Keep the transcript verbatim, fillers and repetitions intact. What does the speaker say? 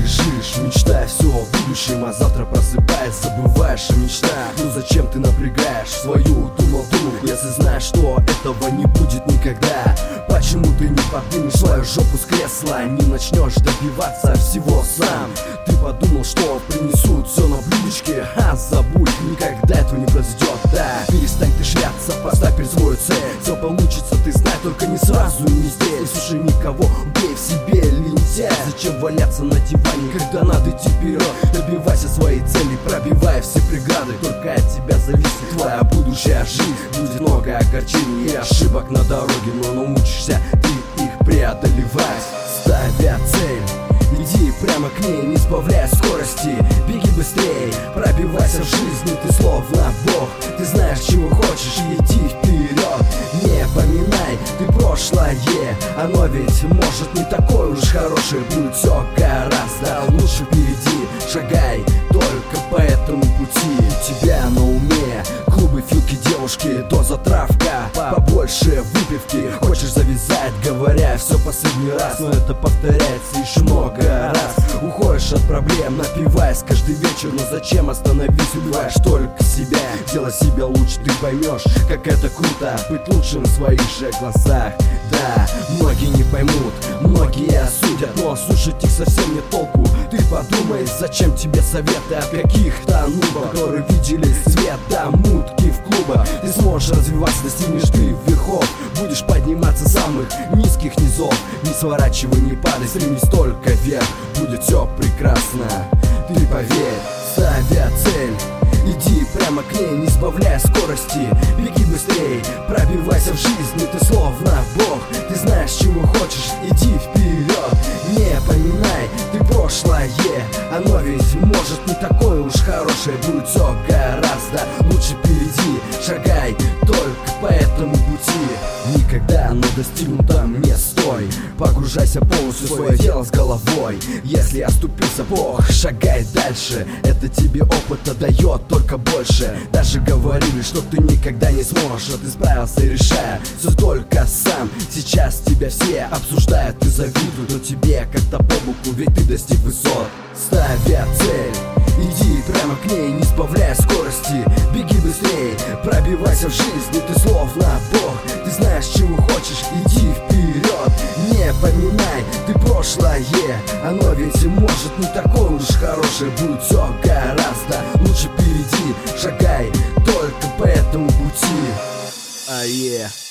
лежишь, мечтай все о будущем, а завтра просыпаясь, забываешь о мечтах. Ну зачем ты напрягаешь свою думал-думу, если знаешь, что этого не будет никогда? Почему ты не поднимешь свою жопу с кресла, не начнешь добиваться всего сам? Ты подумал, что принесут все на блюдечке, а забудь, никогда этого не произойдет, да. Перестань ты шляться, поставь перед свою цель. Все получится, ты знай, только не сразу и не здесь. Не слушай никого, убей в себе лентяй. Зачем валяться на диване, когда надо идти вперед? Добивайся своей цели, пробивай все преграды. Только от тебя зависит твоя будущая жизнь. Будет много огорчений и ошибок на дороге, но научишься ты их преодолевать. Ставя цель, иди прямо к ней, не сбавляя скорости. Беги быстрее, пробивайся в жизни, ты словно бог. Ты знаешь, чего хочешь, иди вперед. Не поминай ты прошлое, оно ведь может не такое уж хорошее. Будет все гораздо лучше впереди. Шагай только по этому пути. У тебя на уме клубы, филки, девушки, доза травка, побольше выпивки. Хочешь завязать, говоря все последний раз, но это повторяется еще много раз. Уходишь от проблем, напиваясь каждый вечер, но зачем остановись, убиваешь только себя. Делай себя лучше, ты поймешь, как это круто быть лучшим в своих же глазах. Да, многие не поймут, многие осудят, но слушать их совсем нет толку. Ты подумай, зачем тебе советы от каких-то нубов, которые видели свет, да, мутки в клубах. Ты сможешь развиваться, достигнешь ты верхов, будешь подниматься с самых низких низов. Не сворачивай, не падай, стремись только вверх, будет все прекрасно, ты поверь. Ставя цель, иди прямо к ней, не сбавляя скорости. Беги быстрей, пробивайся в жизни, ты словно бог. Ты знаешь, чего хочешь, иди вперед. Не поминай ты прошлое, оно ведь может не такое уж хорошее. Будет все гораздо лучше впереди. Шагай только по этому пути. Никогда на достигнутом не стой, погружайся полностью в свое дело с головой. Если оступился, Бог, шагай дальше. Это тебе опыта дает только больше. Даже говорили, что ты никогда не сможешь, а ты справился, решая все только сам. Сейчас тебя все обсуждают и завидуют, но тебе как-то по боку, ведь ты достиг высот. Ставя цель, иди прямо к ней, не сбавляя скорости. Беги быстрее, пробивайся в жизни, ты словно бог. Ты знаешь, чего хочешь, иди вперед. Не поминай ты прошлое, оно ведь может не такое уж хорошее. Будет все гораздо лучше впереди. Шагай только по этому пути. А е